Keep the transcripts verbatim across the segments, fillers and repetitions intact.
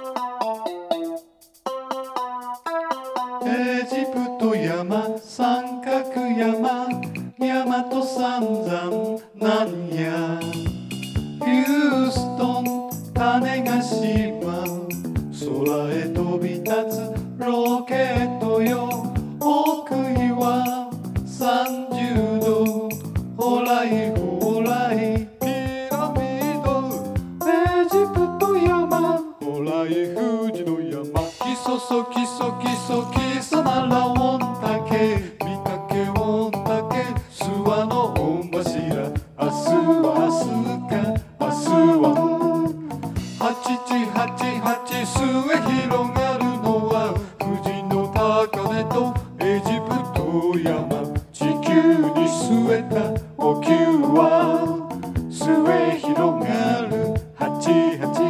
エジプト山、三角山、大和三山なんや。ヒューストン、種子島、空へ飛び立つロケットよ。奥にはさんじゅうど、ほらいほらいピラミッド。エジプト山、ほらい富士の山。きそそきそきそきそなら御嶽、見かけ御嶽、諏訪の御柱。明日は明日か明日は八地八八末広がるのは富士の高根とエジプト山。地球に据えたお灸は末広がる八八。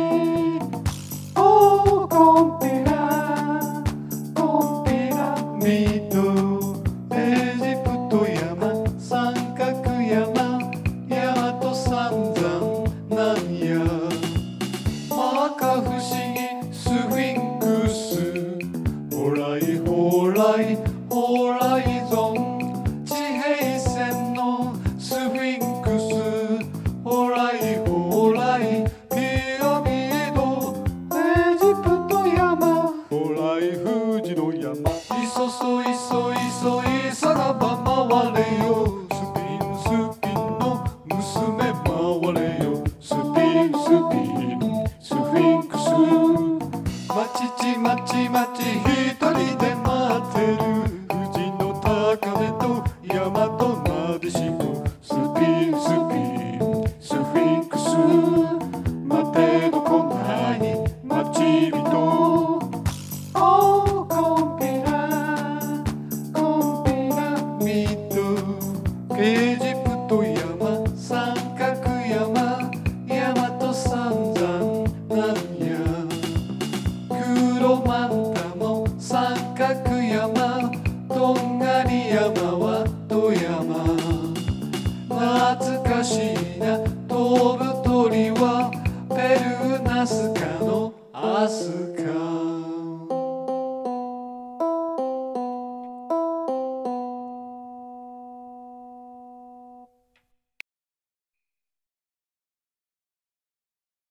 おーコンピラコンピラミッド。エジプト山、三角山、大和三山なんや。摩訶不思議スフィンクス、ほらいほらいホライゾン。地平線のスフィンクス、ほらいほらいピラミッド。エジプト山、ほらい富士の山。いそそいそいそいさらば回れよ。スピンスピンの娘回れよ。スピンスピンスフィンクス。まちちまちまち一人で待ってる富士の高根と大和なでしこ。スピンスピンスフィンクス。待てど来ない待ち人。おーコンピラコンピラミッド。エジプト山、三角山、大和三山なんや。黒マンタも三角山、とんがり山は富山。懐かしいな